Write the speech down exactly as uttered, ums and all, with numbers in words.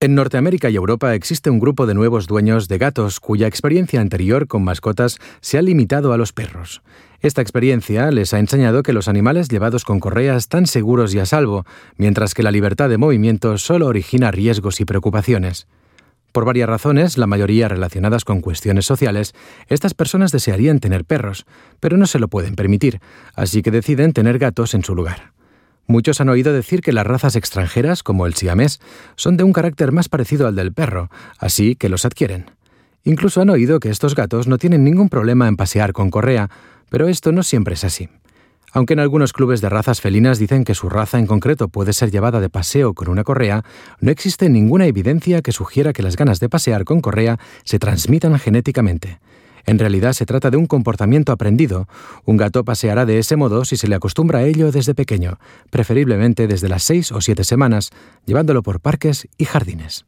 En Norteamérica y Europa existe un grupo de nuevos dueños de gatos cuya experiencia anterior con mascotas se ha limitado a los perros. Esta experiencia les ha enseñado que los animales llevados con correa están seguros y a salvo, mientras que la libertad de movimiento solo origina riesgos y preocupaciones. Por varias razones, la mayoría relacionadas con cuestiones sociales, estas personas desearían tener perros, pero no se lo pueden permitir, así que deciden tener gatos en su lugar. Muchos han oído decir que las razas extranjeras, como el siamés, son de un carácter más parecido al del perro, así que los adquieren. Incluso han oído que estos gatos no tienen ningún problema en pasear con correa, pero esto no siempre es así. Aunque en algunos clubes de razas felinas dicen que su raza en concreto puede ser llevada de paseo con una correa, no existe ninguna evidencia que sugiera que las ganas de pasear con correa se transmitan genéticamente. En realidad se trata de un comportamiento aprendido. Un gato paseará de ese modo si se le acostumbra a ello desde pequeño, preferiblemente desde las seis o siete semanas, llevándolo por parques y jardines.